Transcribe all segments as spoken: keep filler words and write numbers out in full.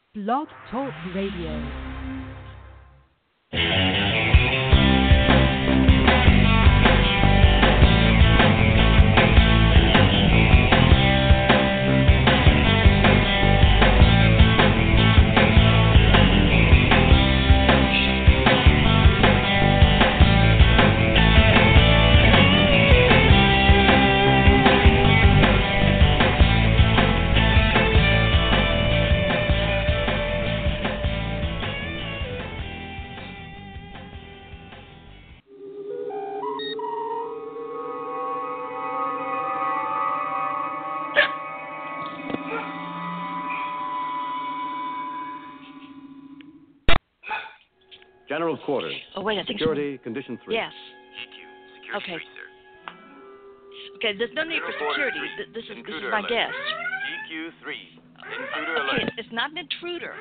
Blog Talk Radio. General quarters. Oh, wait, I think Security, so. condition three. Yes. G Q, security Okay. three, sir. Okay, there's no need for General quarters security. three. Th- This is, this is Intruder my alert. guest. G Q three, intruder Okay, alert. it's not an intruder.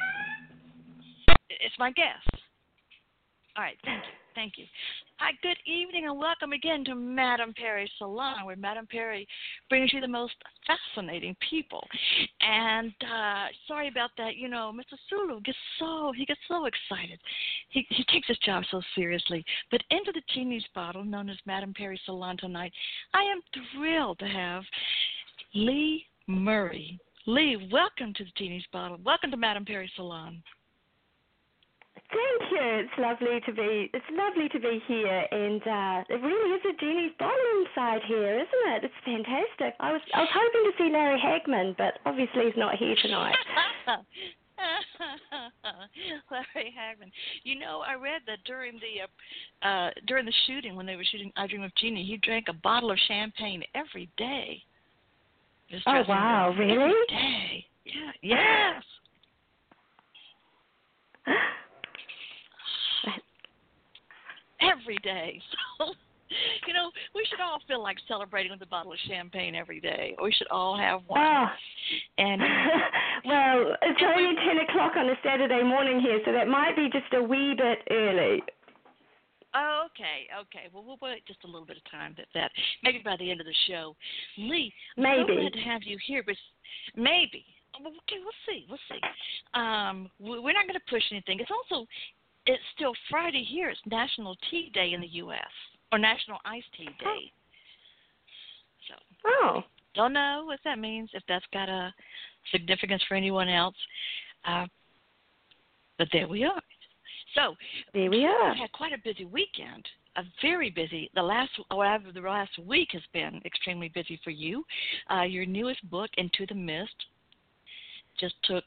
It's my guest. All right, thank you. Thank you. Hi, good evening and welcome again to Madame Perry's Salon, where Madame Perry brings you the most fascinating people. And uh, sorry about that. You know, Mister Sulu gets so, he gets so excited. He, he takes his job so seriously. But into the genie's bottle, known as Madame Perry's Salon tonight, I am thrilled to have Lee Murray. Lee, welcome to the genie's bottle. Welcome to Madame Perry's Salon. Thank you. It's lovely to be. It's lovely to be here, and uh, it really is a genie's bottle inside here, isn't it? It's fantastic. I was I was hoping to see Larry Hagman, but obviously he's not here tonight. Larry Hagman. You know, I read that during the uh, uh, during the shooting, when they were shooting I Dream of Jeannie, he drank a bottle of champagne every day. Just Oh dressing wow! room. Really? Every day. Yeah. Yes. Every day. So, you know, we should all feel like celebrating with a bottle of champagne every day. We should all have one. Oh. And well, it's and only we, ten o'clock on a Saturday morning here, so that might be just a wee bit early. Oh, okay, okay. Well, we'll wait just a little bit of time at that. Maybe by the end of the show. Lee, I'm Maybe. so glad to have you here, but maybe. Well, okay, we'll see. We'll see. Um, we- we're not going to push anything. It's also, it's still Friday here. It's National Tea Day in the U S or National Iced Tea Day. So, Oh. don't know what that means, if that's got a significance for anyone else. Uh, but there we are. So, There we you are. have had quite a busy weekend. A very busy. The last, or the last week has been extremely busy for you. Uh, your newest book, Into the Mist, just took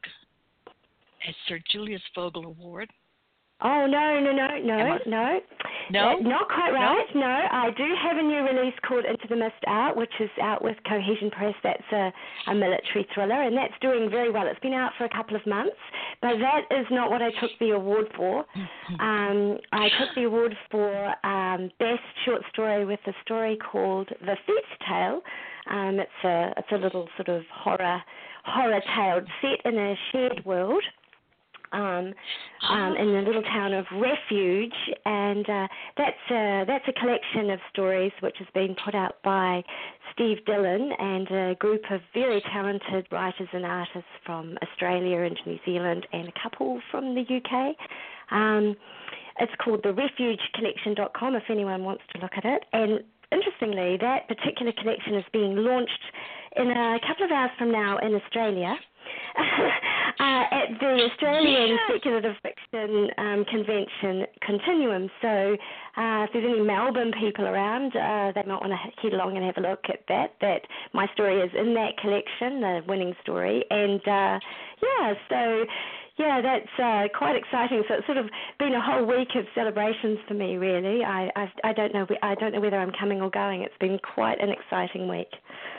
a Sir Julius Vogel Award. Oh, no, no, no, no, no. No? Uh, not quite right, no? no. I do have a new release called Into the Mist out, which is out with Cohesion Press. That's a, a military thriller, and that's doing very well. It's been out for a couple of months, but that is not what I took the award for. Um, I took the award for um, Best Short Story with a story called The Feast Tale. Um, it's a it's a little sort of horror horror tale set in a shared world. Um, um, in the little town of Refuge, and uh, that's a, that's a collection of stories which has been put out by Steve Dillon and a group of very talented writers and artists from Australia and New Zealand and a couple from the U K. Um, it's called the refuge collection dot com if anyone wants to look at it. And interestingly, that particular collection is being launched in a couple of hours from now in Australia. uh, at the Australian Yes. Speculative Fiction um, Convention Continuum. So uh, if there's any Melbourne people around, uh, they might want to head along and have a look at that. That my story is in that collection, the winning story. And uh, yeah, so yeah, that's uh, quite exciting. So it's sort of been a whole week of celebrations for me, really. I I, I don't know I don't know whether I'm coming or going. It's been quite an exciting week.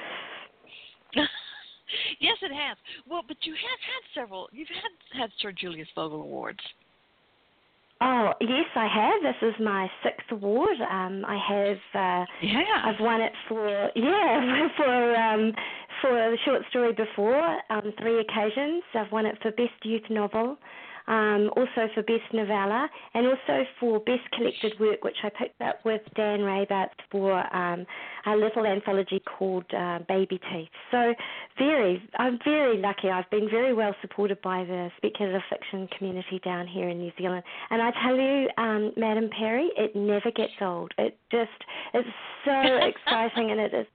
Yes, it has. Well, but you have had several. You've had had Sir Julius Vogel Awards. Oh yes, I have. This is my sixth award. Um, I have. Uh, Yeah. I've won it for yeah for um, for the short story before on three occasions. I've won it for best youth novel, um, also for best novella, and also for best collected work, which I picked up with Dan Raybart for um, a little anthology called uh, Baby Teeth. So very, I'm very lucky. I've been very well supported by the speculative fiction community down here in New Zealand. And I tell you, um, Madam Perry, it never gets old. It just, it's so exciting, and it is.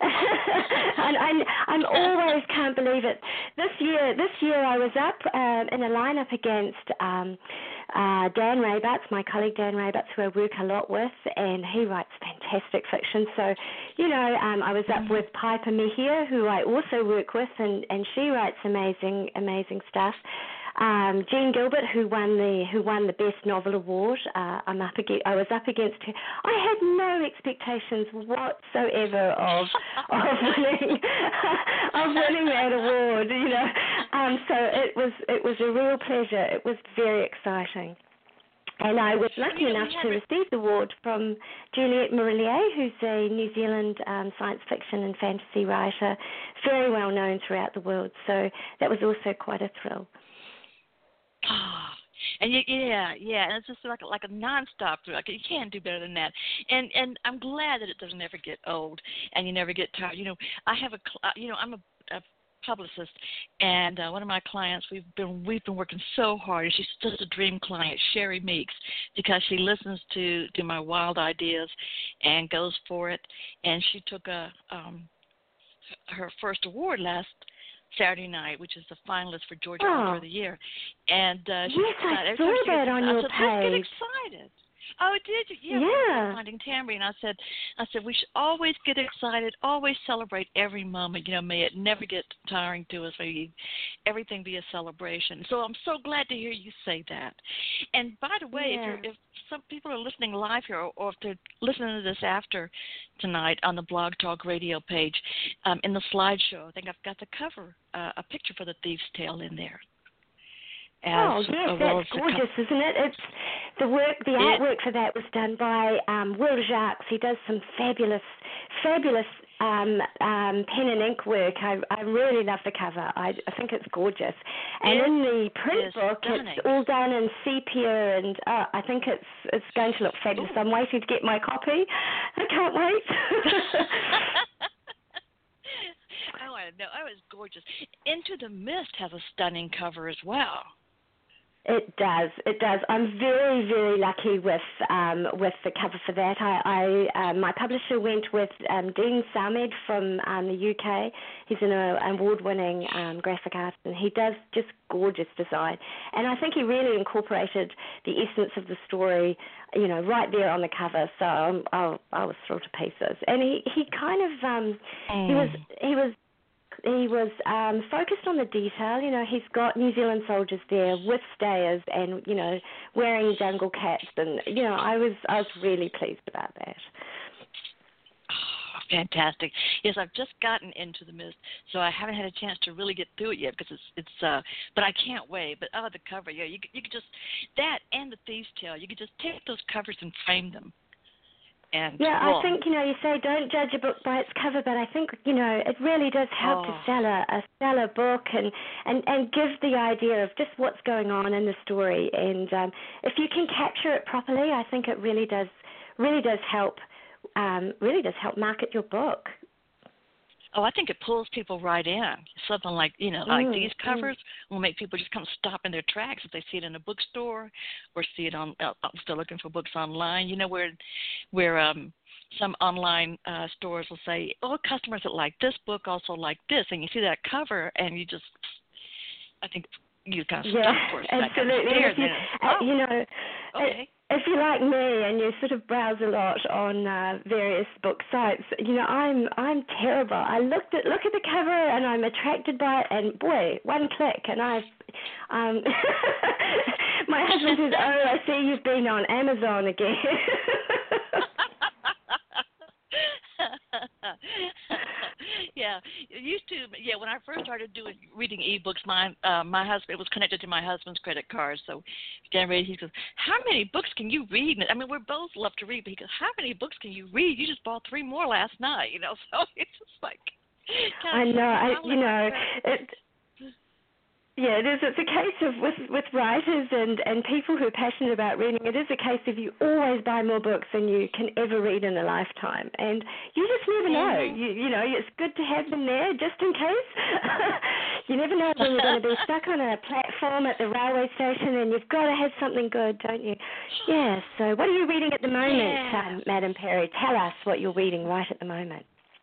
and I, I'm always can't believe it. This year, this year I was up um, in a lineup against um, uh, Dan Raybutts, my colleague Dan Raybutts, who I work a lot with, and he writes fantastic fiction. So, you know, um, I was up with Piper Mejia, who I also work with, and, and she writes amazing, amazing stuff. Um, Jean Gilbert, who won the who won the Best Novel Award, uh, I'm up against, I was up against her. I had no expectations whatsoever of of winning of winning that award. You know, um, so it was it was a real pleasure. It was very exciting. And I was lucky you know, enough to receive the award from Juliette Marillier, who's a New Zealand um, science fiction and fantasy writer, very well known throughout the world. So that was also quite a thrill. Oh, and you, yeah, yeah, and it's just like like a nonstop thrill. Like, you can't do better than that. And and I'm glad that it doesn't ever get old, and you never get tired. You know, I have a, cl- you know, I'm a, a publicist, and uh, one of my clients, we've been we've been working so hard, and she's just a dream client, Sherry Meeks, because she listens to to my wild ideas and goes for it. And she took a um, her first award last Saturday night, which is the finalist for Georgia oh. Author of the Year. And uh, she's yes, excited. I saw that on I your said, page. Let's get excited. Oh, did you? Yeah. Yeah. Finding Tambourine. I said, I said we should always get excited, always celebrate every moment. You know, may it never get tiring to us. May everything be a celebration. So I'm so glad to hear you say that. And by the way, yeah. if, you're, if some people are listening live here, or, or if they're listening to this after tonight on the Blog Talk Radio page, um, in the slideshow, I think I've got the cover, uh, a picture for The Thief's Tale in there. As oh yes, well that's gorgeous, co- isn't it? It's the work, the it, artwork for that was done by um, Will Jacques. He does some fabulous, fabulous um, um, pen and ink work. I, I really love the cover. I, I think it's gorgeous. And it in the print book, stunning. It's all done in sepia, and uh, I think it's it's going to look fabulous. Ooh. I'm waiting to get my copy. I can't wait. Oh, I know. Oh, it's gorgeous. Into the Mist has a stunning cover as well. It does. It does. I'm very, very lucky with um, with the cover for that. I, I uh, my publisher went with um, Dean Samed from um, the U K. He's an uh, award-winning um, graphic artist, and he does just gorgeous design. And I think he really incorporated the essence of the story, you know, right there on the cover. So um, I, I was thrilled to pieces. And he, he kind of um, mm. he was he was. He was um, focused on the detail. You know, he's got New Zealand soldiers there with stayers and, you know, wearing jungle caps. And, you know, I was I was really pleased about that. Oh, fantastic. Yes, I've just gotten Into the Mist, so I haven't had a chance to really get through it yet because it's, it's uh, but I can't wait. But, oh, the cover, yeah, you, you could just, that and The Thief's Tale, you could just take those covers and frame them. And, yeah, well, I think, you know, you say don't judge a book by its cover, but I think, you know, it really does help oh. to sell a, a sell a book and, and, and give the idea of just what's going on in the story. And um, if you can capture it properly, I think it really does really does help um, really does help market your book. Oh, I think it pulls people right in. Something like, you know, like mm, these covers mm. will make people just come stop in their tracks if they see it in a bookstore or see it on, uh, if they're looking for books online. You know, where where um, some online uh, stores will say, oh, customers that like this book also like this. And you see that cover and you just, I think you kind of yeah, stop for a second. Absolutely. There, if you, oh, uh, you know, okay. If you're like me and you sort of browse a lot on uh, various book sites, you know, I'm I'm terrible. I looked at look at the cover and I'm attracted by it, and boy, one click and I've um my husband says, "Oh, I see you've been on Amazon again." Yeah, it used to. Yeah, when I first started doing reading ebooks, my uh, my husband, it was connected to my husband's credit card. So, generally, he goes, "How many books can you read?" I mean, we both love to read, but he goes, "How many books can you read? You just bought three more last night." You know, so it's just like. I know. I, you know, it. Yeah, it is. It's a case of with with writers and, and people who are passionate about reading. It is a case of you always buy more books than you can ever read in a lifetime, and you just never know. Mm-hmm. You you know, it's good to have them there just in case. You never know when you're going to be stuck on a platform at the railway station, and you've got to have something good, don't you? Yeah. So, what are you reading at the moment, Yeah. um, Madam Perry? Tell us what you're reading right at the moment.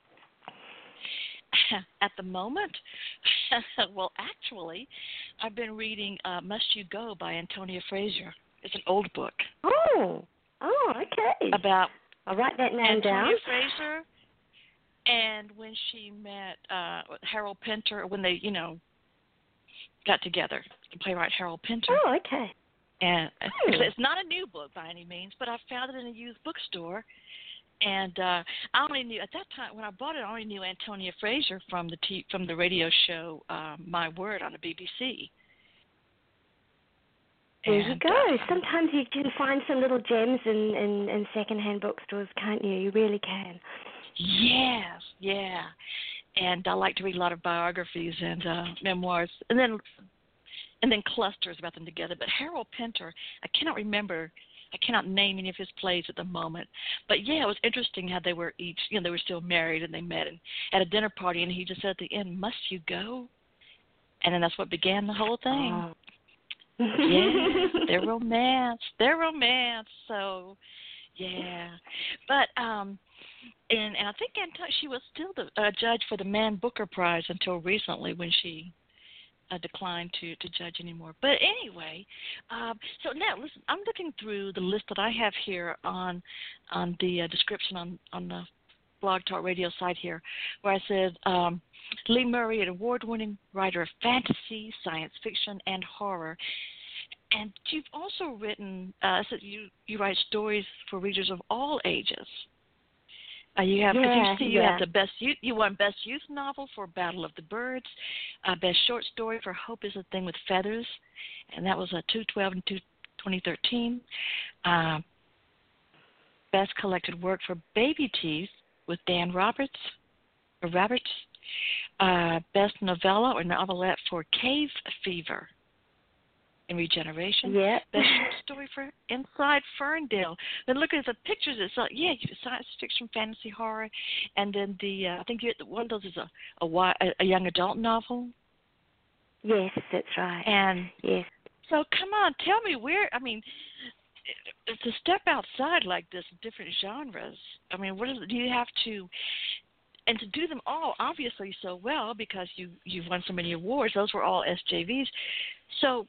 At the moment, well, actually, I've been reading uh, Must You Go by Antonia Fraser. It's an old book. Oh, oh, okay. About I'll write that name Antonia down. Fraser, and when she met uh, Harold Pinter, when they, you know, got together, the playwright Harold Pinter. Oh, okay. And Hmm. it's, it's not a new book by any means, but I found it in a used bookstore. And uh, I only knew at that time when I bought it, I only knew Antonia Fraser from the t- from the radio show um, My Word on the B B C. There and, you go. Uh, Sometimes you can find some little gems in, in, in secondhand bookstores, can't you? You really can. Yes, yeah. And I like to read a lot of biographies and uh, memoirs, and then and then clusters about them together. But Harold Pinter, I cannot remember. I cannot name any of his plays at the moment. But, yeah, it was interesting how they were each, you know, they were still married and they met and, at a dinner party, and he just said at the end, "Must you go?" And then that's what began the whole thing. Oh. Yeah, their romance, their romance. So, yeah. But, um, and, and I think Anto- she was still the uh, judge for the Man Booker Prize until recently when she Uh, declined to, to judge anymore. But anyway, um, so now listen, I'm looking through the list that I have here on on the uh, description on, on the Blog Talk Radio site here, where I said um, Lee Murray, an award-winning writer of fantasy, science fiction, and horror. And you've also written, uh, so you, you write stories for readers of all ages. Uh, you have, yeah, you see, you yeah. have the best youth. You won best youth novel for Battle of the Birds, uh, best short story for Hope Is a Thing with Feathers, and that was a two twelve in twenty thirteen. Uh, best collected work for Baby Teeth with Dan Roberts, or Roberts. Uh, best novella or novelette for Cave Fever in Regeneration. Yeah. Best short story for Inside Ferndale. Then look at the pictures. It's like, yeah, science fiction, fantasy, horror, and then the uh, I think you, one of those is a a, a young adult novel. Yes, that's right. And yes. So come on, tell me where. I mean, to step outside like this, different genres. I mean, what is, do you have to? And to do them all, obviously, so well because you you've won so many awards. Those were all S J Vs. So.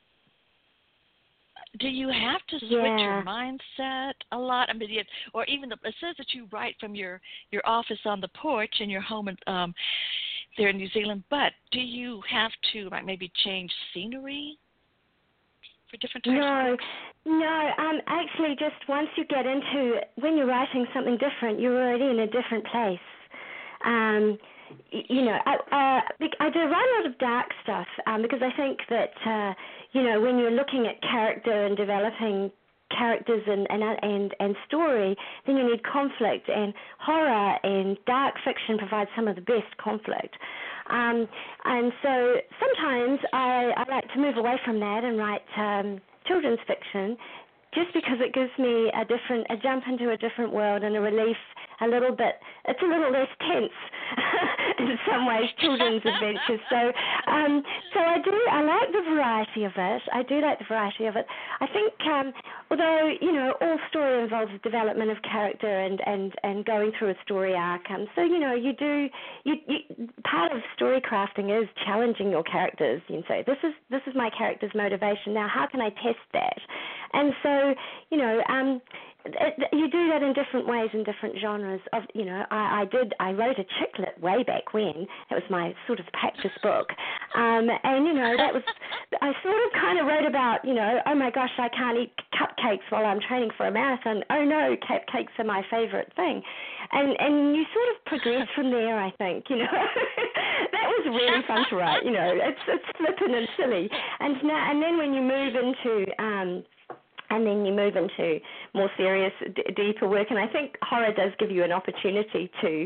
Do you have to switch yeah. your mindset a lot? I mean, you, or even the, it says that you write from your, your office on the porch in your home in, um, there in New Zealand. But do you have to like maybe change scenery for different types no, of books? No, um, actually, just once you get into when you're writing something different, you're already in a different place. Um, you know, I, uh, I do write a lot of dark stuff um, because I think that, uh, you know, when you're looking at character and developing characters and, and, and, and story, then you need conflict, and horror and dark fiction provide some of the best conflict. Um, and so sometimes I, I like to move away from that and write um, children's fiction just because it gives me a different, a jump into a different world and a relief, a little bit, it's a little less tense in some ways, children's adventures. So, um, so I do, I like the variety of it. I do like the variety of it. I think, um, although, you know, all story involves development of character and, and, and going through a story arc. Um, so, you know, you do, you, you, part of story crafting is challenging your characters. You know, say, this is, this is my character's motivation. Now, how can I test that? And so, you know, um, you do that in different ways in different genres. Of you know, I, I did. I wrote a chicklet way back when. It was my sort of practice book, um, and you know that was. I sort of kind of wrote about you know, oh my gosh, I can't eat cupcakes while I'm training for a marathon. Oh no, cupcakes are my favorite thing, and and you sort of progress from there. I think you know that was really fun to write. You know, it's it's flippant and silly, and now and then when you move into um, and then you move into more serious, d- deeper work. And I think horror does give you an opportunity to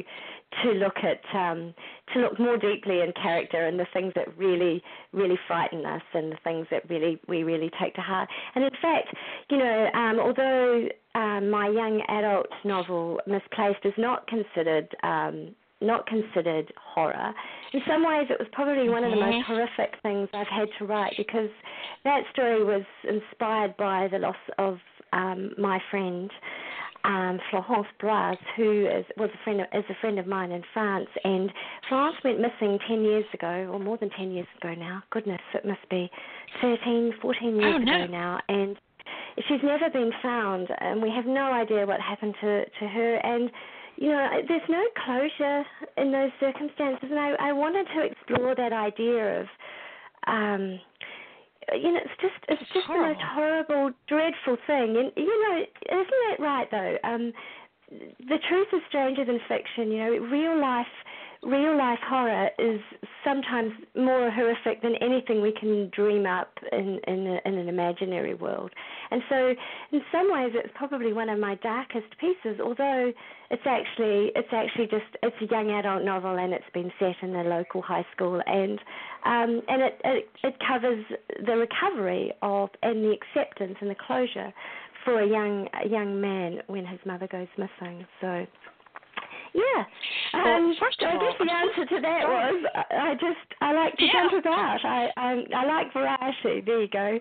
to look at um, to look more deeply in character and the things that really really frighten us and the things that really we really take to heart. And in fact, you know, um, although um, my young adult novel Misplaced is not considered um, not considered horror, in some ways it was probably one of the most horrific things I've had to write, because that story was inspired by the loss of um, my friend um, Florence Braz, who is, was a friend of, is a friend of mine in France. And Florence went missing ten years ago, or more than ten years ago now. Goodness, it must be thirteen, fourteen years oh, no. ago now. And she's never been found, and we have no idea what happened to, to her. And you know, there's no closure in those circumstances, and I, I wanted to explore that idea of, um, you know, it's just it's, it's just horrible. The most horrible, dreadful thing. And you know, isn't that right though? Um, the truth is stranger than fiction. You know, real life. Real life horror is sometimes more horrific than anything we can dream up in in, a, in an imaginary world. And so, in some ways, it's probably one of my darkest pieces. Although it's actually it's actually just it's a young adult novel, and it's been set in a local high school, and um, and it, it it covers the recovery of and the acceptance and the closure for a young a young man when his mother goes missing. So. Yeah. Well, um, first of I all, guess the answer to that was I just I like to yeah. jump about. I, I I like variety. There you go.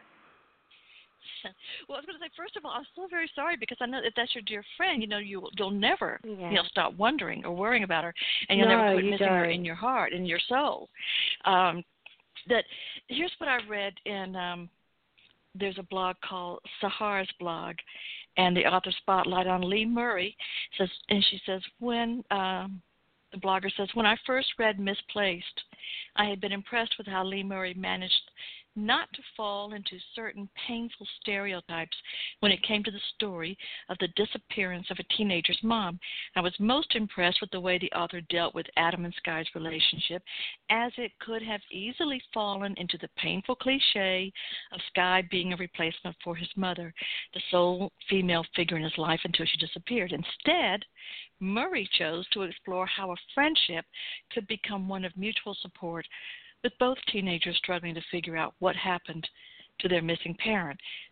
Well, I was going to say, first of all, I'm so very sorry, because I know if that's your dear friend, you know, you, you'll never yeah. you know, stop wondering or worrying about her, and you'll no, never quit you missing don't. her in your heart, in your soul. Um, that here's what I read in. Um, there's a blog called Sahar's blog, and the author spotlight on Lee Murray says, and she says, when um, the blogger says, when I first read Misplaced, I had been impressed with how Lee Murray managed not to fall into certain painful stereotypes when it came to the story of the disappearance of a teenager's mom. I was most impressed with the way the author dealt with Adam and Sky's relationship, as it could have easily fallen into the painful cliche of Sky being a replacement for his mother, the sole female figure in his life until she disappeared. Instead, Murray chose to explore how a friendship could become one of mutual support, with both teenagers struggling to figure out what happened to their missing parent.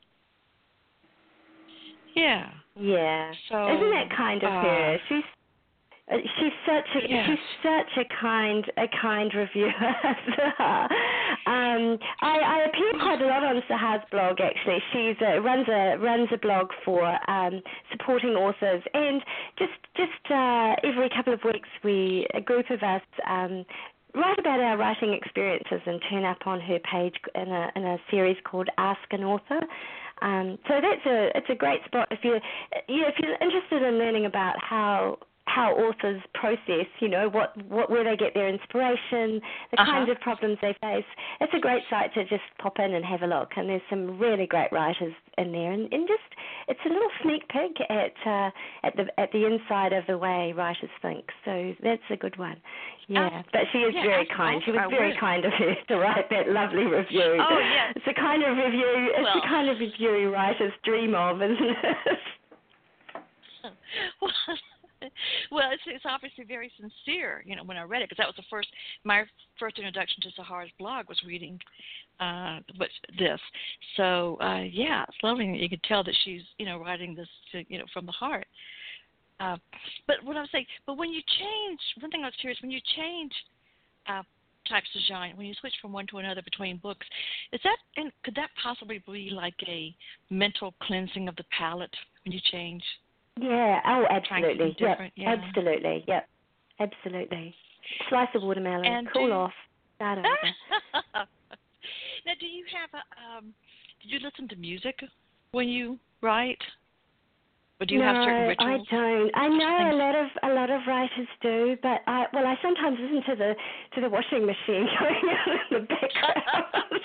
Yeah. Yeah. So, isn't that kind of uh, her? She's uh, she's such a yes. she's such a kind a kind reviewer. um, I, I appear quite a lot on Sahar's blog. Actually, she's uh, runs a runs a blog for um, supporting authors, and just just uh, every couple of weeks, we a group of us. Um, write about our writing experiences and turn up on her page in a in a series called Ask an Author. Um, so that's a it's a great spot if you yeah, if you're interested in learning about how how authors process, you know, what, what where they get their inspiration, the uh-huh. kinds of problems they face. It's a great site to just pop in and have a look, and there's some really great writers in there, and, and just it's a little sneak peek at uh, at the at the inside of the way writers think. So that's a good one. Yeah, uh, but she is yeah, very kind. She was I very would. kind of her to write that lovely review. Oh yes, it's the kind of review. It's well, the kind of review writers dream of, isn't it? well, well, it's, it's obviously very sincere, you know, when I read it, because that was the first, my first introduction to Sahar's blog was reading uh, this. So, uh, yeah, it's lovely. You could tell that she's, you know, writing this, to, you know, from the heart. Uh, but what I was saying, but when you change, one thing I was curious, when you change uh, types of genre, when you switch from one to another between books, is that, and could that possibly be like a mental cleansing of the palate when you change? Yeah, oh, absolutely. Yep, yeah. absolutely. Yep, absolutely. Slice of watermelon, and cool do, off, start over. Now, do you have a, um, did you listen to music when you write? Or do you no, have certain rituals? I don't. I know a lot of a lot of writers do, but I well, I sometimes listen to the to the washing machine going on in the background.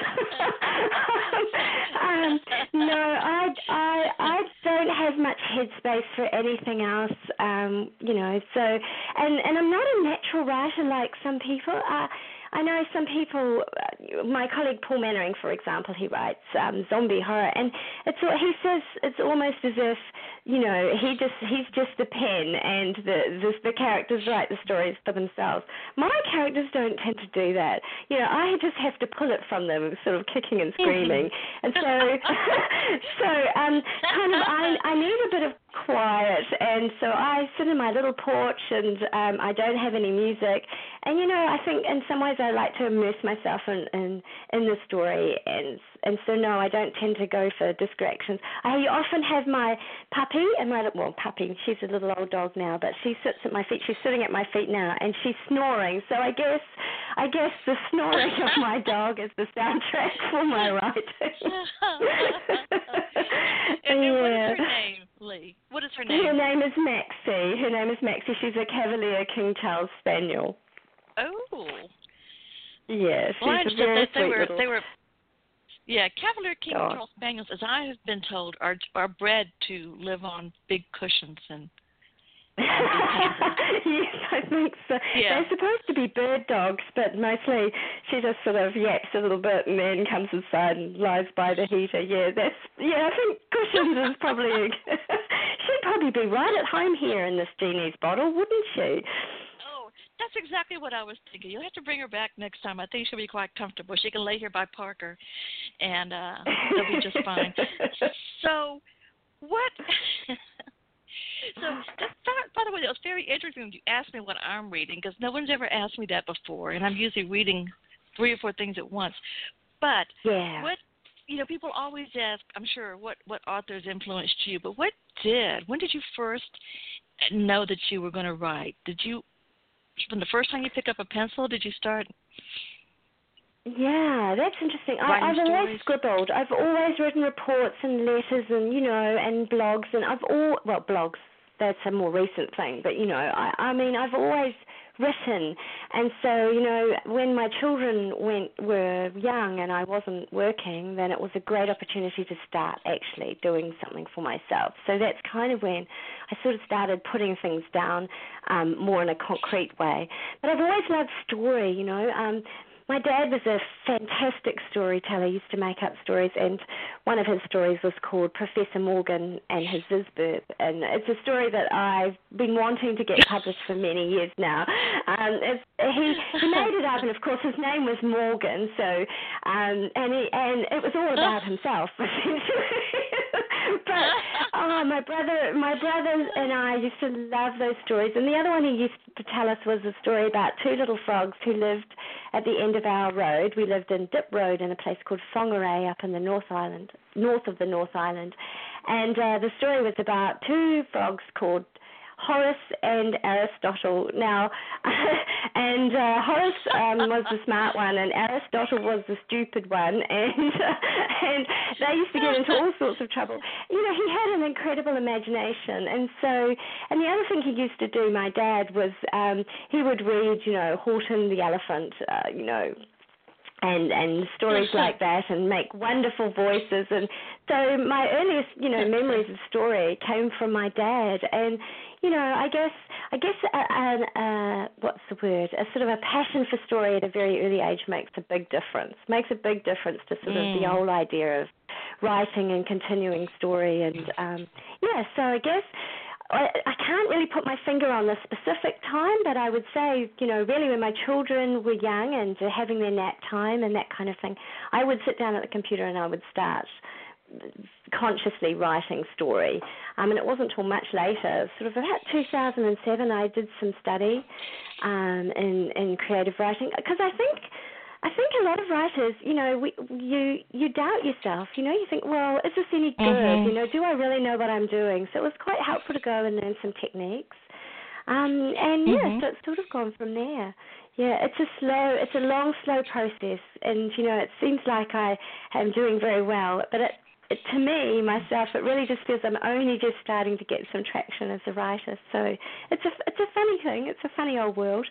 um, no, I I I don't have much headspace for anything else. Um, you know, so and and I'm not a natural writer like some people. Uh, I know some people, uh, my colleague Paul Mannering, for example, he writes um, zombie horror, and it's he says it's almost as if, you know, he just he's just the pen, and the the, the characters write the stories for themselves. My characters don't tend to do that. You know, I just have to pull it from them, sort of kicking and screaming, and so so um, kind of I I need a bit of quiet, and so I sit in my little porch, and um, I don't have any music, and you know, I think in some ways I like to immerse myself in in, in the story, and and so no, I don't tend to go for distractions. I often have my puppy and my well puppy, she's a little old dog now, but she sits at my feet. She's sitting at my feet now, and she's snoring. So I guess I guess the snoring of my dog is the soundtrack for my writing. And yeah. What is her name, Lee? What is her name? Her name is Maxie. Her name is Maxie. She's a Cavalier King Charles Spaniel. Oh. Yeah, she's well, I a understood very that they sweet were little they were yeah, Cavalier King dog. Charles Spaniels, as I have been told, are are bred to live on big cushions and. Yes, I think so. Yeah. They're supposed to be bird dogs, but mostly she just sort of yaps a little bit and then comes inside and lies by the heater. Yeah, that's yeah. I think cushions is probably. She'd probably be right at home here in this genie's bottle, wouldn't she? Oh, that's exactly what I was thinking. You'll have to bring her back next time. I think she'll be quite comfortable. She can lay here by Parker, and uh, they'll be just fine. So, what? So, just thought, by the way, it was very interesting when you asked me what I'm reading, because no one's ever asked me that before, and I'm usually reading three or four things at once. But yeah. what, you know, people always ask, I'm sure, what, what authors influenced you, but what did? When did you first know that you were going to write? Did you, from the first time you picked up a pencil, did you start? Yeah, that's interesting. I, I've stories. always scribbled. I've always written reports and letters and, you know, and blogs, and I've all, well, blogs, that's a more recent thing, but, you know, I, I mean, I've always written, and so, you know, when my children went were young and I wasn't working, then it was a great opportunity to start actually doing something for myself. So that's kind of when I sort of started putting things down um, more in a concrete way. But I've always loved story, you know. Um, My dad was a fantastic storyteller. He used to make up stories, and one of his stories was called Professor Morgan and His Zizburb, and it's a story that I've been wanting to get published for many years now. Um, it's, he he made it up, and of course his name was Morgan, so um, and he, and it was all about himself essentially. But oh, my brother, my brothers and I used to love those stories, and the other one he used to tell us was a story about two little frogs who lived at the end of our road. We lived in Dip Road in a place called Whangarei up in the North Island, north of the North Island. And uh, the story was about two frogs called Horace and Aristotle. Now, and uh, Horace um, was the smart one, and Aristotle was the stupid one, and uh, and they used to get into all sorts of trouble. You know, he had an incredible imagination, and so, and the other thing he used to do, my dad, was um, he would read, you know, Horton the Elephant, uh, you know, and and stories like that, and make wonderful voices. And so my earliest, you know, memories of story came from my dad. And, you know, I guess, I guess, uh, uh, uh, what's the word? A sort of a passion for story at a very early age makes a big difference, makes a big difference to sort mm. of the whole idea of writing and continuing story. And, um, yeah, so I guess I, I can't really put my finger on the specific time, but I would say, you know, really when my children were young and having their nap time and that kind of thing, I would sit down at the computer and I would start consciously writing story. Um, and it wasn't until much later, sort of about two thousand seven, I did some study um, in, in creative writing, because I think I think a lot of writers, you know, we, you you doubt yourself. You know, you think, well, is this any good? Mm-hmm. You know, do I really know what I'm doing? So it was quite helpful to go and learn some techniques. Um, and, yeah, mm-hmm. so it's sort of gone from there. Yeah, it's a slow, it's a long, slow process. And, you know, it seems like I am doing very well. But it, it, to me, myself, it really just feels I'm only just starting to get some traction as a writer. So it's a, it's a funny thing. It's a funny old world.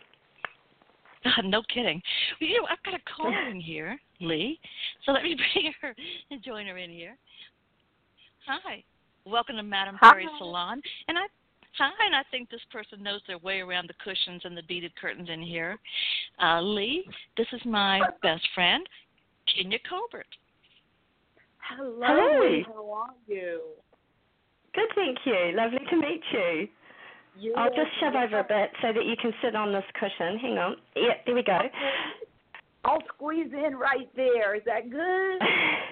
No kidding. Well, you know, I've got a call in here, Lee. So let me bring her and join her in here. Hi. Welcome to Madame Hi. Perry Salon. And I Hi, and I think this person knows their way around the cushions and the beaded curtains in here. Uh, Lee, this is my best friend, Kenya Colbert. Hello, Hello. Lee. How are you? Good, thank you. Lovely to meet you. You I'll just shove over a bit so that you can sit on this cushion. Hang on. Yep, there we go. I'll squeeze in right there. Is that good?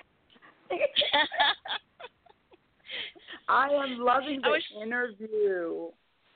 I am loving the was... interview.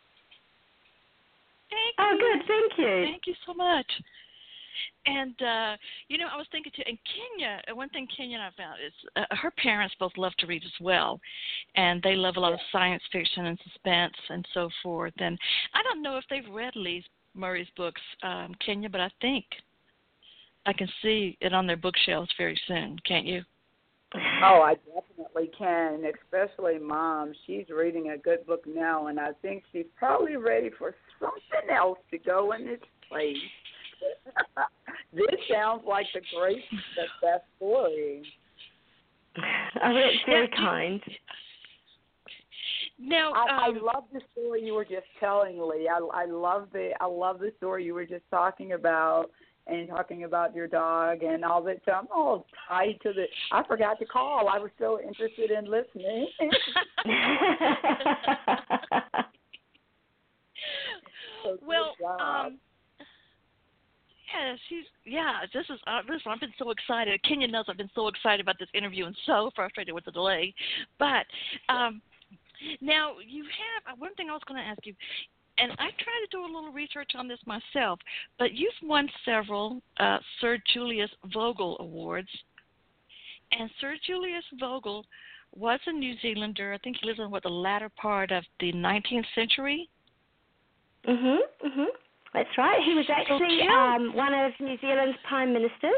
Thank oh, you. good. Thank you. Thank you so much. And, uh, you know, I was thinking, too, and Kenya, one thing Kenya and I found is uh, her parents both love to read as well, and they love a lot yeah. of science fiction and suspense and so forth. And I don't know if they've read Lee Murray's books, um, Kenya, but I think I can see it on their bookshelves very soon, can't you? Oh, I definitely can, especially Mom. She's reading a good book now, and I think she's probably ready for something else to go in its place. This sounds like the great, the best story. Oh, it's very now, kind. Now, I, um, I love the story you were just telling, Lee. I, I love the, I love the story you were just talking about, and talking about your dog and all that. So I'm all tied to the. I forgot to call. I was so interested in listening. so well, um. Yeah, she's yeah. This is uh, listen. I've been so excited. Kenya knows I've been so excited about this interview and so frustrated with the delay. But um, now you have uh, one thing I was going to ask you, and I tried to do a little research on this myself. But you've won several uh, Sir Julius Vogel awards, and Sir Julius Vogel was a New Zealander. I think he lived in what the latter part of the nineteenth century. Mhm. Mhm. That's right. He was actually um, one of New Zealand's prime ministers,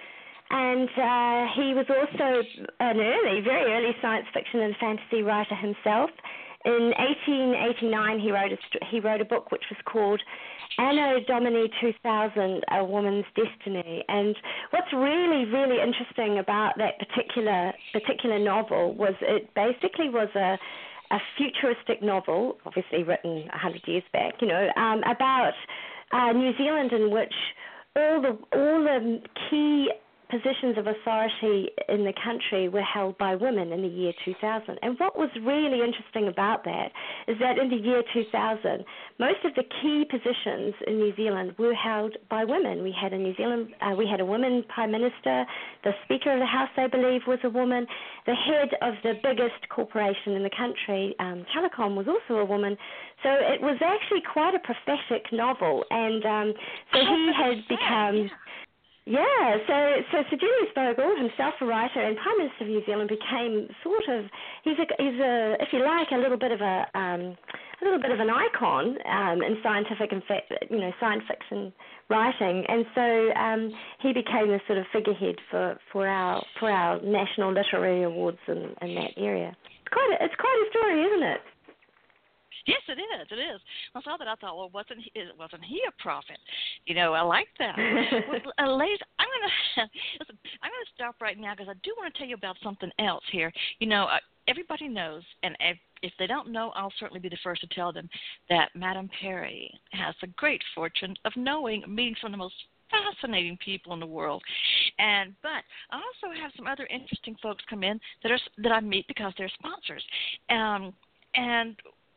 and uh, he was also an early, very early science fiction and fantasy writer himself. In eighteen eighty-nine, he wrote a he wrote a book which was called Anno Domini two thousand: A Woman's Destiny. And what's really, really interesting about that particular particular novel was it basically was a a futuristic novel, obviously written a hundred years back, you know, um, about uh, New Zealand, in which all the all the key positions of authority in the country were held by women in the year two thousand. And what was really interesting about that is that in the year two thousand, most of the key positions in New Zealand were held by women. We had a New Zealand, uh, we had a woman prime minister. The Speaker of the House, I believe, was a woman. The head of the biggest corporation in the country, um, Telecom, was also a woman. So it was actually quite a prophetic novel. And um, so he had become... Yeah, so so Sir Julius Vogel, himself a writer and Prime Minister of New Zealand, became sort of he's a he's a if you like a little bit of a um, a little bit of an icon um, in scientific and fa- you know science fiction writing, and so um, he became the sort of figurehead for, for our for our national literary awards in, in that area. It's quite a, it's quite a story, isn't it? Yes, it is. It is. I saw that. I thought, well, wasn't he, wasn't he a prophet? You know, I like that. well, uh, ladies, I'm gonna listen. I'm gonna stop right now because I do want to tell you about something else here. You know, uh, everybody knows, and if, if they don't know, I'll certainly be the first to tell them that Madame Perry has the great fortune of knowing, meeting some of the most fascinating people in the world. And but I also have some other interesting folks come in that are that I meet because they're sponsors. Um, and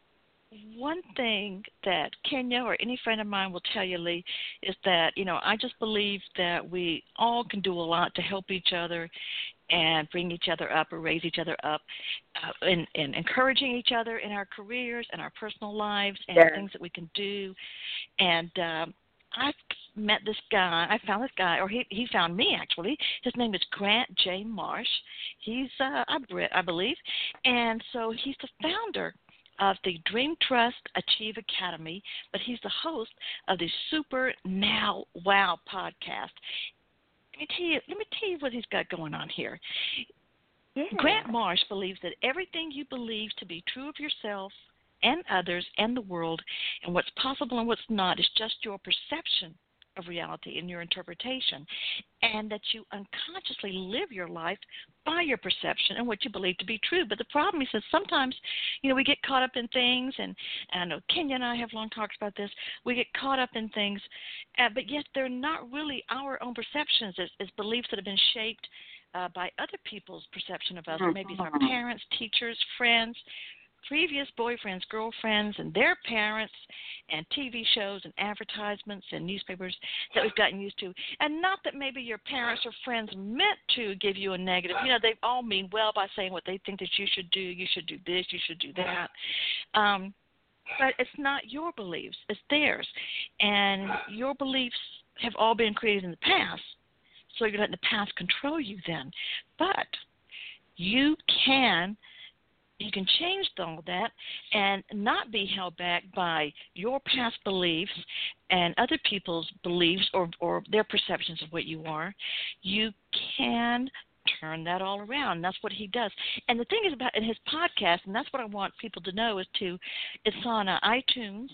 one thing that Kenya or any friend of mine will tell you, Lee, is that, you know, I just believe that we all can do a lot to help each other and bring each other up or raise each other up uh, and, and encouraging each other in our careers and our personal lives and yeah. things that we can do. And um, I've met this guy. I found this guy, or he he found me, actually. His name is Grant J. Marsh. He's uh, a Brit, I believe. And so he's the founder of the Dream Trust Achieve Academy, but he's the host of the Super Now Wow podcast. Let me tell you, let me tell you what he's got going on here. Yeah. Grant Marsh believes that everything you believe to be true of yourself and others and the world and what's possible and what's not is just your perception of reality and your interpretation, and that you unconsciously live your life by your perception and what you believe to be true. But the problem is that sometimes, you know, we get caught up in things, and, and I know Kenya and I have long talks about this. We get caught up in things, uh, but yet they're not really our own perceptions. It's, it's beliefs that have been shaped uh, by other people's perception of us, or maybe it's our parents, teachers, friends, previous boyfriends, girlfriends, and their parents, and T V shows and advertisements and newspapers that we've gotten used to. And not that maybe your parents or friends meant to give you a negative. You know, they all mean well by saying what they think that you should do. You should do this. You should do that. Um, but it's not your beliefs. It's theirs. And your beliefs have all been created in the past, so you're letting the past control you then. But you can You can change all that and not be held back by your past beliefs and other people's beliefs or, or their perceptions of what you are. You can turn that all around. That's what he does. And the thing is about in his podcast, and that's what I want people to know, is to it's on uh, iTunes.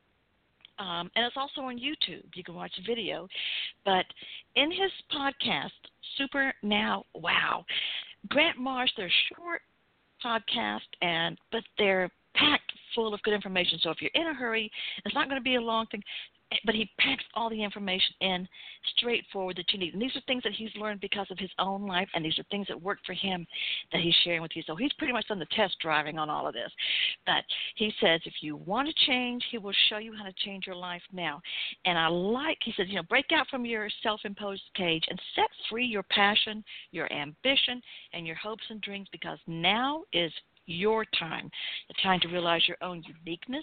Um, and it's also on YouTube. You can watch the video. But in his podcast, Super Now Wow, Grant Marsh, they're short podcast, and but they're packed full of good information. So if you're in a hurry, it's not going to be a long thing, but he packs all the information in straightforward that you need. And these are things that he's learned because of his own life, and these are things that work for him that he's sharing with you. So he's pretty much done the test driving on all of this. But he says if you want to change, he will show you how to change your life now. And I like, he says, you know, break out from your self-imposed cage and set free your passion, your ambition, and your hopes and dreams, because now is your time, the time to realize your own uniqueness,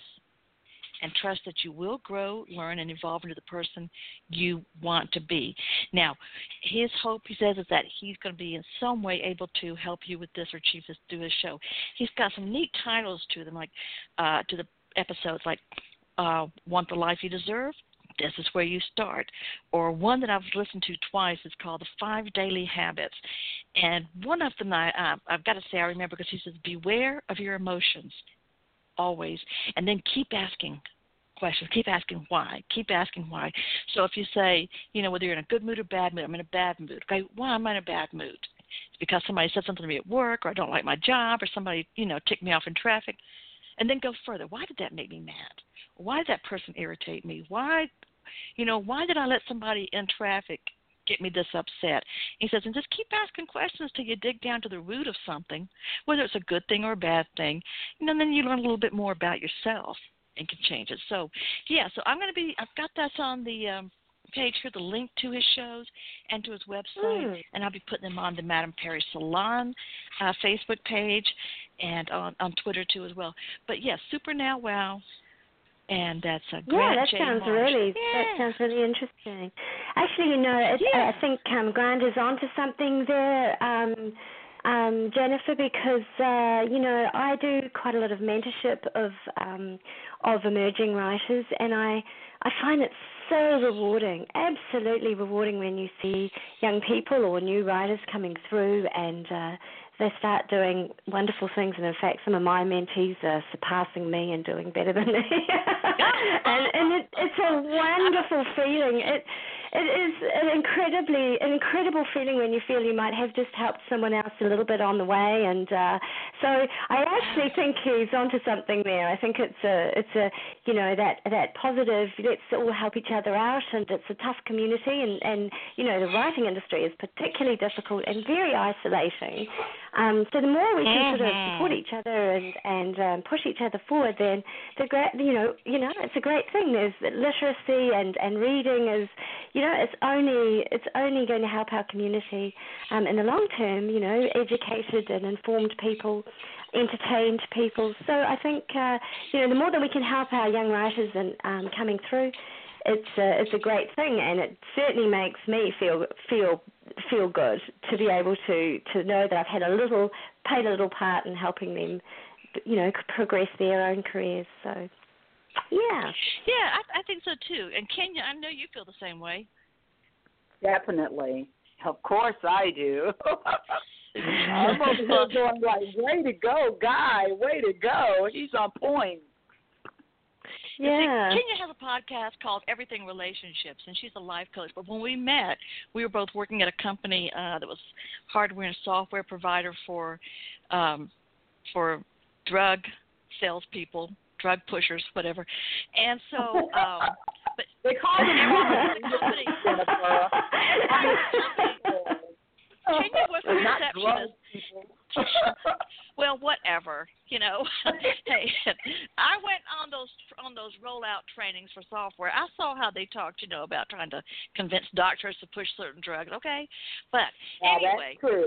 and trust that you will grow, learn, and evolve into the person you want to be. Now, his hope, he says, is that he's going to be in some way able to help you with this or achieve this through his show. He's got some neat titles to them, like uh, to the episodes, like uh, Want the Life You Deserve? This is where you start. Or one that I've listened to twice is called The Five Daily Habits. And one of them, I, uh, I've got to say I remember, because he says, beware of your emotions always, and then keep asking questions. Keep asking why. Keep asking why. So if you say, you know, whether you're in a good mood or bad mood, I'm in a bad mood. Okay, why am I in a bad mood? It's because somebody said something to me at work, or I don't like my job, or somebody, you know, ticked me off in traffic. And then go further. Why did that make me mad? Why did that person irritate me? Why, you know, why did I let somebody in traffic get me this upset? He says, and just keep asking questions till you dig down to the root of something, whether it's a good thing or a bad thing, you know, and then you learn a little bit more about yourself and can change it. So, yeah, so I'm going to be, I've got that on the um, page here, the link to his shows and to his website, mm. and I'll be putting them on the Madame Perry Salon uh, Facebook page and on, on Twitter, too, as well. But, yes, yeah, Super Now Wow. And that's a Grant Yeah, that J. sounds Marsh. really Yeah. that sounds really interesting. Actually, you know, it, yeah. I think um, Grant is onto something there, um, um, Jennifer, because uh, you know I do quite a lot of mentorship of um, of emerging writers, and I I find it so rewarding, absolutely rewarding, when you see young people or new writers coming through and uh, they start doing wonderful things. And in fact, some of my mentees are surpassing me and doing better than me. and and it, it's a wonderful feeling. It it is an incredibly an incredible feeling when you feel you might have just helped someone else a little bit on the way. And uh, so I actually think he's onto something there. I think it's a it's a you know that that positive. Let's all help each other out, and it's a tough community. And, and you know the writing industry is particularly difficult and very isolating. Um, so the more we can mm-hmm. sort of support each other and and um, push each other forward, then the great you know you know it's a great thing. There's literacy and, and reading is you know it's only it's only going to help our community um, in the long term. You know, educated and informed people, entertained people. So I think uh, you know the more that we can help our young writers and um, coming through, it's a, it's a great thing, and it certainly makes me feel feel feel good to be able to, to know that I've had a little played a little part in helping them, you know, progress their own careers. So, yeah, yeah, I, I think so too. And Kenya, I know you feel the same way. Definitely, of course I do. I'm over here going like, way to go, Guy, way to go. He's on point. Yeah. See, Kenya has a podcast called Everything Relationships, and she's a life coach. But when we met, we were both working at a company uh, that was hardware and software provider for um, for drug salespeople, drug pushers, whatever. And so, um, but they call them company. Kenya was a receptionist. Well, whatever, you know. Hey, I went on those on those rollout trainings for software. I saw how they talked, you know, about trying to convince doctors to push certain drugs. Okay, but yeah, anyway, that's true.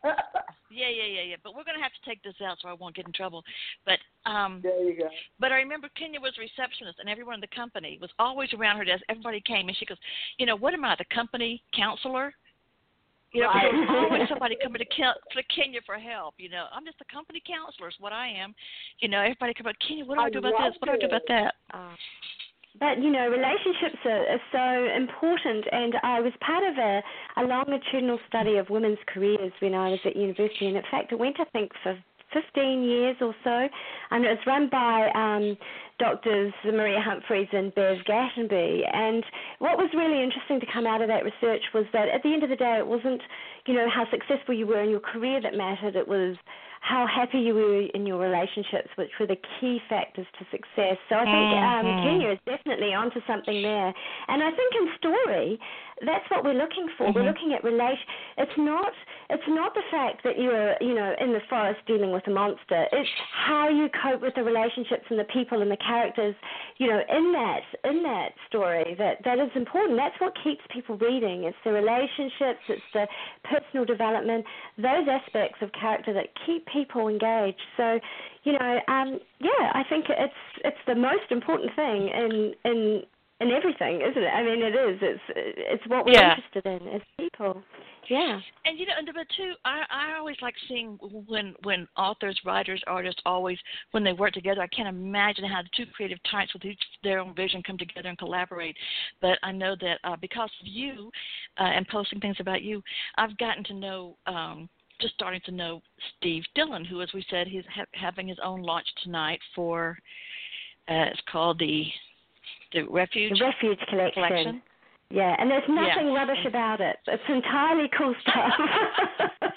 yeah, yeah, yeah, yeah. But we're going to have to take this out so I won't get in trouble. But um, there you go. But I remember Kenya was a receptionist, and everyone in the company was always around her desk. Everybody came, and she goes, you know, what am I, the company counselor? You know, right. there was always somebody coming to, Ken- to Kenya for help. You know, I'm just a company counselor is what I am. You know, everybody come up, Kenya, what do I, I do about this? What do I do about that? Uh, but, you know, relationships are, are so important, and I was part of a, a longitudinal study of women's careers when I was at university, and in fact it went, I think, for fifteen years or so, and it was run by um, Doctors Maria Humphreys and Bev Gattenby. And what was really interesting to come out of that research was that at the end of the day, it wasn't, you know, how successful you were in your career that mattered. It was how happy you were in your relationships, which were the key factors to success. So I think um, mm-hmm. Kenya is definitely onto something there. And I think in story, that's what we're looking for. Mm-hmm. We're looking at relation. It's not. It's not the fact that you're, you know, in the forest dealing with a monster. It's how you cope with the relationships and the people and the characters, you know, in that in that story. That that is important. That's what keeps people reading. It's the relationships. It's the personal development. Those aspects of character that keep people engaged. So, you know, um, yeah, I think it's it's the most important thing in in. in everything, isn't it? I mean, it is. It's it's what we're yeah. interested in as people. Yeah. And, you know, and but too, I, I always like seeing when when authors, writers, artists always, when they work together, I can't imagine how the two creative types with each their own vision come together and collaborate. But I know that uh, because of you uh, and posting things about you, I've gotten to know, um, just starting to know Steve Dillon, who, as we said, he's ha- having his own launch tonight for, uh, it's called the... The Refuge, the Refuge Collection. collection. Yeah, and there's nothing yeah. rubbish about it. It's entirely cool stuff.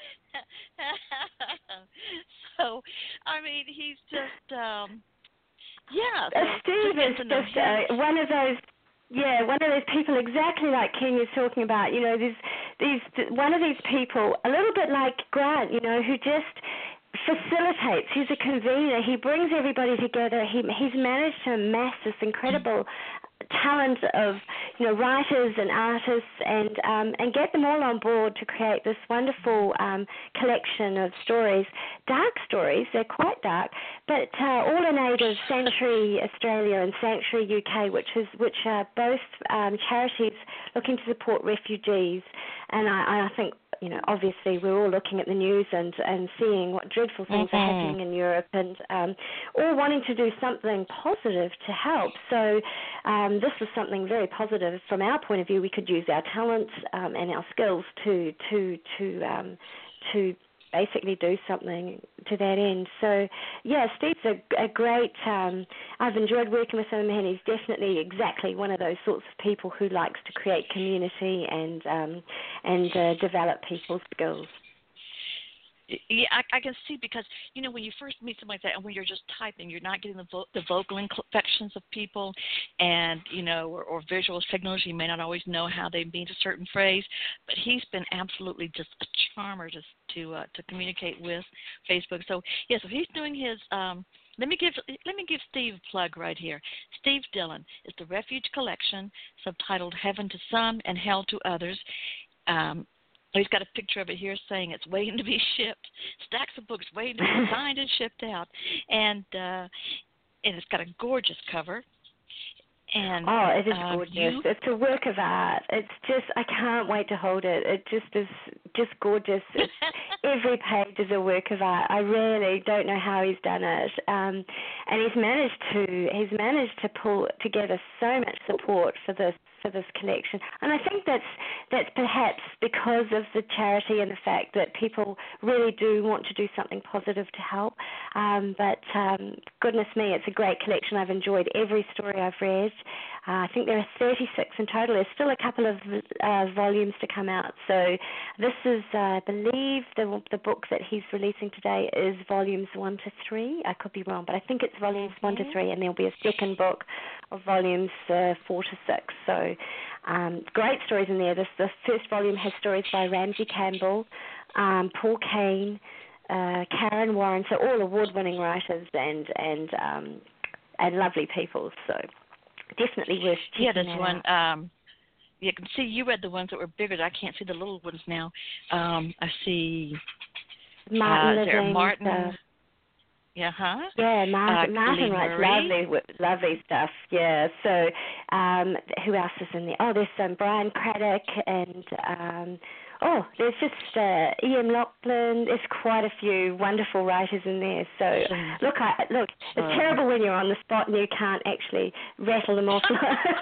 So, I mean, he's just, um, yeah. Uh, So Steve is just uh, one of those, yeah, one of those people exactly like Kenya's talking about. You know, these, these, one of these people, a little bit like Grant, you know, who just facilitates. He's a convener. He brings everybody together. He he's managed to amass this incredible talent of, you know, writers and artists, and um, and get them all on board to create this wonderful um, collection of stories. Dark stories. They're quite dark, but uh, all in aid of Sanctuary Australia and Sanctuary U K, which is which are both um, charities looking to support refugees. And I, I think, you know, obviously we're all looking at the news and, and seeing what dreadful things mm-hmm. are happening in Europe, and um, all wanting to do something positive to help. So um, this was something very positive from our point of view. We could use our talents um, and our skills to to to um, to basically do something to that end. So, yeah, Steve's a, a great, um, I've enjoyed working with him, and he's definitely exactly one of those sorts of people who likes to create community and um, and uh, develop people's skills. Yeah, I, I can see, because, you know, when you first meet somebody like that and when you're just typing, you're not getting the, vo- the vocal inflections of people and, you know, or, or visual signals. You may not always know how they mean a certain phrase, but he's been absolutely just a charmer to to, uh, to communicate with Facebook. So, yeah, so he's doing his um, – Let me give let me give Steve a plug right here. Steve Dillon is the Refuge Collection, subtitled Heaven to Some and Hell to Others. Um, he's got a picture of it here saying it's waiting to be shipped. Stacks of books waiting to be signed and shipped out. And uh, and it's got a gorgeous cover. And oh, it is uh, gorgeous. You, it's a work of art. It's just, I can't wait to hold it. It just is just gorgeous. It's, every page is a work of art. I really don't know how he's done it, um, and he's managed to he's managed to pull together so much support for this for this collection. And I think that's that's perhaps because of the charity and the fact that people really do want to do something positive to help. Um, but um, goodness me, it's a great collection. I've enjoyed every story I've read. Uh, I think there are thirty-six in total. There's still a couple of uh, volumes to come out. So this is, uh, I believe, the the book that he's releasing today is volumes one to three. I could be wrong, but I think it's volumes mm-hmm. one to three, and there'll be a second book of volumes uh, four to six. So um, great stories in there. This the first volume has stories by Ramsey Campbell, um, Paul Kane, uh, Karen Warren, so all award-winning writers and and um, and lovely people. So definitely worth checking yeah, this that one. out. Um, you can see you read the ones that were bigger. I can't see the little ones now. Um, I see Martin uh, there Living. Martin. Uh, yeah, huh? Yeah, Martin, uh, Martin Lee writes Murray. lovely, lovely stuff. Yeah. So, um, who else is in there? Oh, there's um, Brian Craddock and um, oh, there's just uh, Ian Lachlan. There's quite a few wonderful writers in there. So, look, I, look, it's uh, terrible when you're on the spot and you can't actually rattle them off.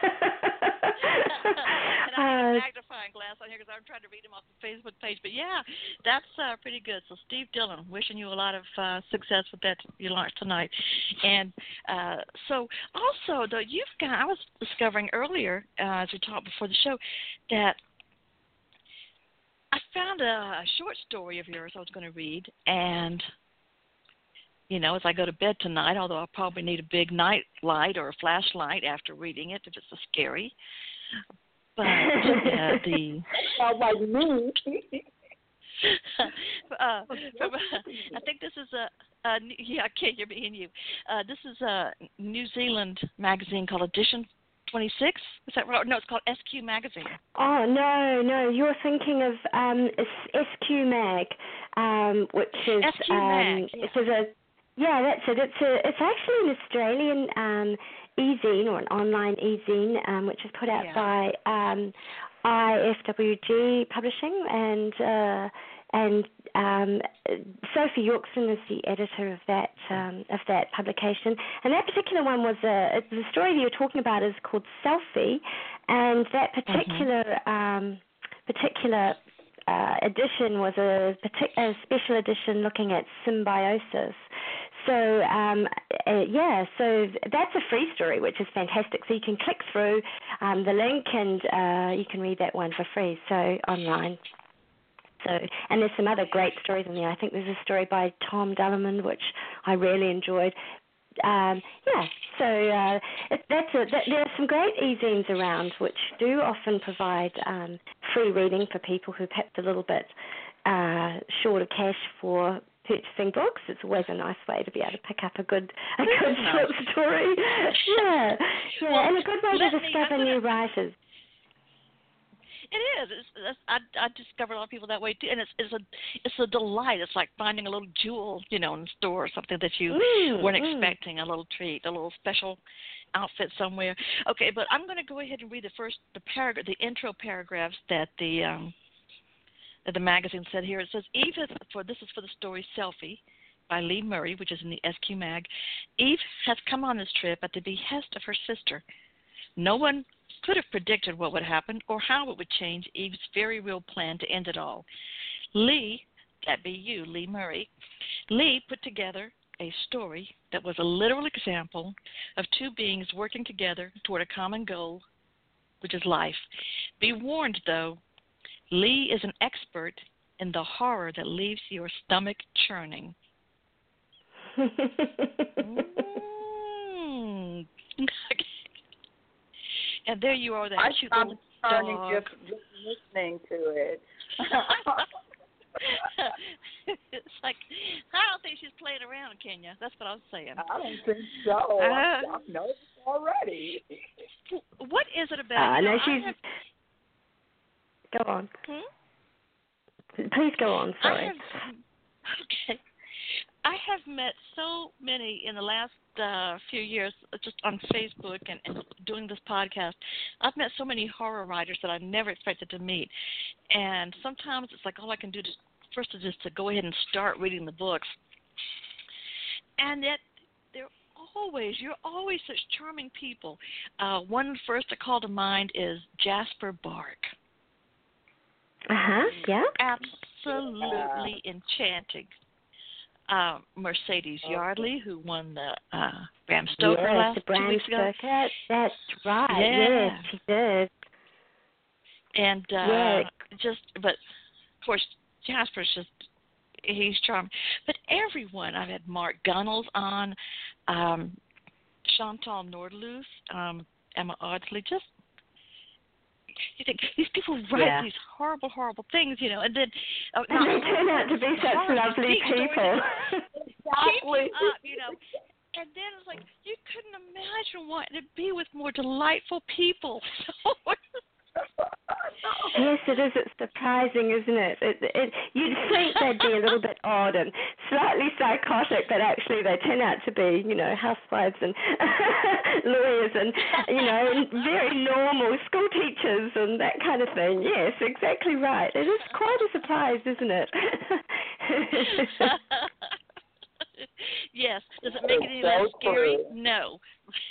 And I have a magnifying glass on here because I'm trying to read them off the Facebook page. But yeah, that's uh, pretty good. So Steve Dillon, wishing you a lot of uh, success with that you launched tonight. And uh, so also, though, you've got, I was discovering earlier uh, as we talked before the show that I found a, a short story of yours I was going to read, and you know, as I go to bed tonight, although I'll probably need a big night light or a flashlight after reading it if it's so scary. But uh, the sounds like me. uh, from, uh, I think this is a, a yeah, Kenya, me and you. Uh, this is a New Zealand magazine called Edition twenty-six. Is that right? No, it's called S Q Magazine. Oh no, no, you're thinking of um, S Q Mag, um, which is S Q Mag. um, Yeah. it is a yeah, that's it. It's a it's actually an Australian um, e-zine or an online e-zine, um, which is put out Yeah. by um, I F W G Publishing, and uh, and um, Sophie Yorkson is the editor of that um, of that publication. And that particular one was a the story that you're talking about is called Selfie, and that particular mm-hmm. um, particular uh, edition was a, partic- a special edition looking at symbiosis. So, um, uh, yeah, so that's a free story, which is fantastic. So you can click through um, the link and uh, you can read that one for free, so online. So, and there's some other great stories in there. I think there's a story by Tom Dulliman, which I really enjoyed. Um, yeah, so uh, it, that's a, that, there are some great e-zines around which do often provide um, free reading for people who perhaps a little bit uh, short of cash for purchasing books. It's always a nice way to be able to pick up a good a good short story. Yeah, yeah, well, and a good way to me, discover gonna, new writers. It is. It's, it's, I, I discovered a lot of people that way too, and it's it's a it's a delight. It's like finding a little jewel, you know, in the store or something that you mm, weren't mm. expecting. A little treat, a little special outfit somewhere. Okay, but I'm going to go ahead and read the first the paragraph, the intro paragraphs that the um, that the magazine said here. It says, Eve has, for this is for the story Selfie by Lee Murray, which is in the S Q Mag. Eve has come on this trip at the behest of her sister. No one could have predicted what would happen or how it would change Eve's very real plan to end it all. Lee, that be you, Lee Murray, Lee put together a story that was a literal example of two beings working together toward a common goal, which is life. Be warned, though, Lee is an expert in the horror that leaves your stomach churning. mm. And there you are, that I cute I'm little starting dog. just, just listening to it. It's like, I don't think she's playing around, Kenya. That's what I was saying. I don't think so. Uh, I, I know it already. What is it about? Uh, you know, no, she's. I have, Go on. hmm? Please go on. Sorry. I have, okay. I have met so many in the last uh, few years, just on Facebook and, and doing this podcast. I've met so many horror writers that I never expected to meet, and sometimes it's like all I can do to first to just to go ahead and start reading the books. And yet, they're always, you're always such charming people. Uh, one first to call to mind is Jasper Bark. Uh-huh, yeah. Absolutely enchanting. Uh, Mercedes Yardley, who won the uh, Bram Stoker yes, last Bram two weeks ago. Stoker. That's right. Yeah. Yes, she did. And uh, yeah. just, but of course, Jasper's just, he's charming. But everyone, I've had Mark Gunnels on, um, Chantal Nordluth, um, Emma Ardsley, just, you think, these people write yeah. these horrible, horrible things, you know, and then... Uh, and they turn out to be such lovely people. Exactly. Up, you know. And then it's like, you couldn't imagine wanting to be with more delightful people. Yes, it is. It's surprising, isn't it? It, it? You'd think they'd be a little bit odd and slightly psychotic, but actually they turn out to be, you know, housewives and lawyers and, you know, and very normal school teachers and that kind of thing. Yes, exactly right. It is quite a surprise, isn't it? Yes. Does it make it any less scary? No.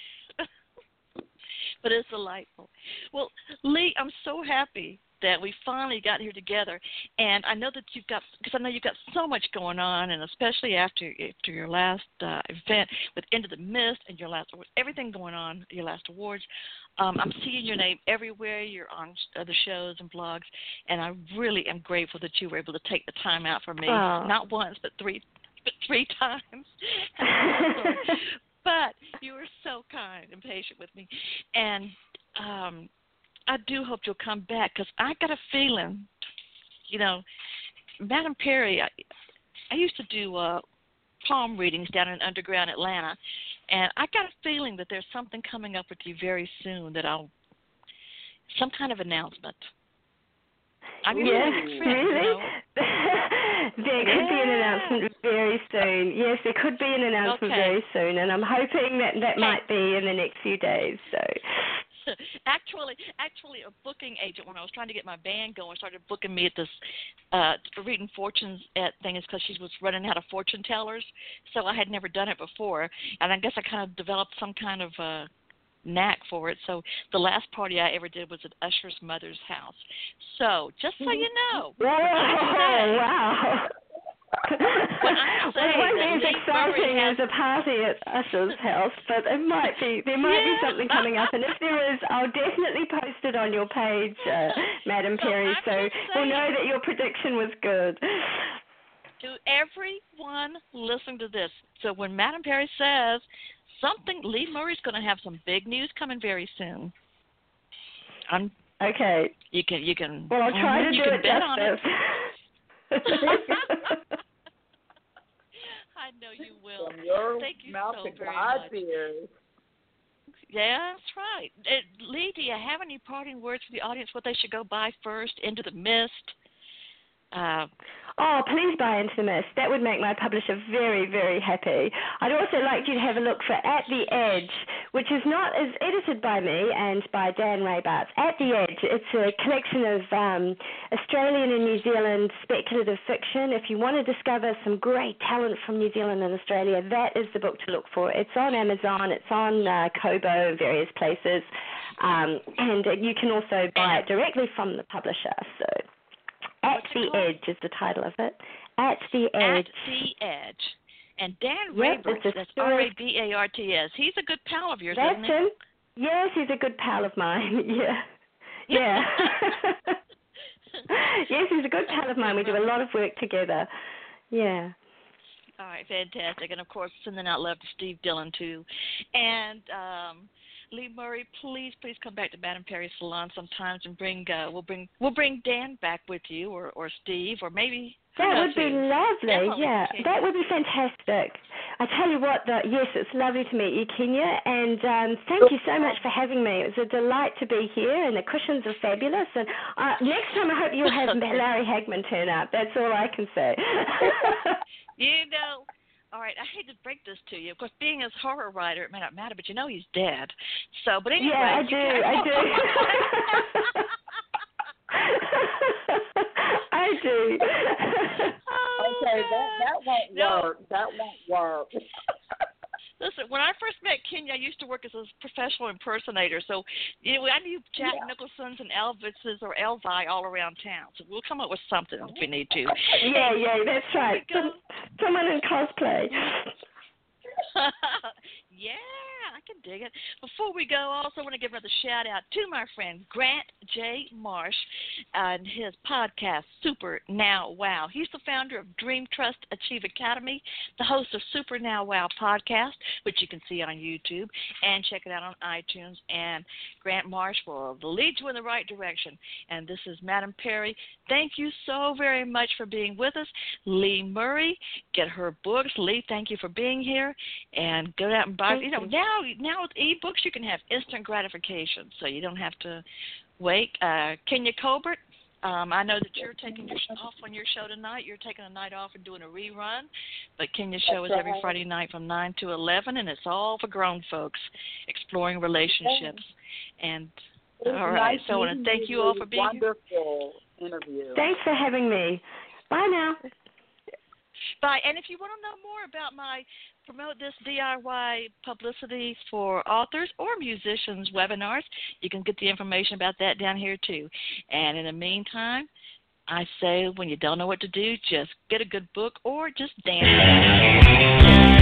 But it's delightful. Well, Lee, I'm so happy that we finally got here together, and I know that you've got, because I know you've got so much going on, and especially after after your last uh, event with Into the Mist and your last everything going on, your last awards. Um, I'm seeing your name everywhere. You're on other shows and blogs, and I really am grateful that you were able to take the time out for me, oh. not once but three, but three times. But you were so kind and patient with me. And um, I do hope you'll come back, because I got a feeling, you know, Madame Perry, I, I used to do uh, palm readings down in underground Atlanta, and I got a feeling that there's something coming up with you very soon that I'll, some kind of announcement. I'm your yes, really? Friend, really? you know? There could yeah. be an announcement very soon. Yes, there could be an announcement okay. very soon, and I'm hoping that that might be in the next few days. So, actually, actually, a booking agent, when I was trying to get my band going, started booking me at this uh, reading fortunes at things because she was running out of fortune tellers. So I had never done it before, and I guess I kind of developed some kind of uh, knack for it. So the last party I ever did was at Usher's mother's house. So just so you know. Whoa, wow. Well, it won't be as exciting as a party at Usher's house, but it might be. There might yeah. be something coming up, and if there is, I'll definitely post it on your page, uh, Madame Perry, so we'll know that your prediction was good. To everyone listening to this, so when Madame Perry says something, Lee Murray's going to have some big news coming very soon. I'm, okay. You can, you can. Well, I'll try mm, to you do can it bet on it. I know you will. From your Thank you mouth so to very God's much. ears. Yeah, that's right. Uh, Lee, do you have any parting words for the audience? What they should go buy first? Into the Mist. Uh, oh, please buy Into the Mist. That would make my publisher very, very happy. I'd also like you to have a look for At the Edge, which is not is edited by me and by Dan Raybart. At the Edge, it's a collection of um, Australian and New Zealand speculative fiction. If you want to discover some great talent from New Zealand and Australia, that is the book to look for. It's on Amazon, it's on uh, Kobo and various places, um, and you can also buy it directly from the publisher. So. At the Edge is the title of it. At the Edge. At the Edge. And Dan yep, Raybart, that's R A B A R T S. He's a good pal of yours, that's isn't he? him. Yes, he's a good pal of mine. Yeah. Yeah. Yes, he's a good pal of mine. We do a lot of work together. Yeah. All right, fantastic. And, of course, sending out love to Steve Dillon, too. And um, Lee Murray, please, please come back to Madame Perry's Salon sometimes and bring, uh, we'll bring we'll bring Dan back with you or, or Steve or maybe. That would be who. lovely, Definitely yeah. That would be fantastic. I tell you what, the, yes, it's lovely to meet you, Kenya, and um, thank you so much for having me. It was a delight to be here, and the cushions are fabulous. And uh, next time I hope you'll have Larry Hagman turn up. That's all I can say. You know, all right, I hate to break this to you. Of course, being a horror writer, it may not matter, but you know he's dead. So, but anyway. Yeah, I do, I do. I I do. Oh, Okay, that that won't no. work. That won't work. Listen, when I first met Kenya, I used to work as a professional impersonator. So, you know, I knew Jack Yeah. Nicholson's and Elvis's or Elvi all around town. So we'll come up with something if we need to. Yeah, yeah, that's right. Go. Some, someone in cosplay. Yeah, I can dig it. Before we go, I also want to give another shout out to my friend Grant J. Marsh and his podcast, Super Now Wow. He's the founder of Dream Trust Achieve Academy, the host of Super Now Wow podcast, which you can see on YouTube and check it out on iTunes. And Grant Marsh will lead you in the right direction. And this is Madam Perry. Thank you so very much for being with us. Lee Murray, get her books. Lee, thank you for being here. And go out and buy. Thank You know, you. now now with ebooks, you can have instant gratification, so you don't have to wait. Uh, Kenya Colbert, um, I know that you're taking your off on your show tonight. You're taking a night off and doing a rerun, but Kenya's show is That's every right. Friday night from nine to eleven, and it's all for grown folks exploring relationships. And It was all right, nice so I want to meeting thank you all for being here. Wonderful interview. Thanks for having me. Bye now. Bye. And if you want to know more about my promote this D I Y publicity for authors or musicians webinars, you can get the information about that down here too. And in the meantime, I say when you don't know what to do, just get a good book or just dance.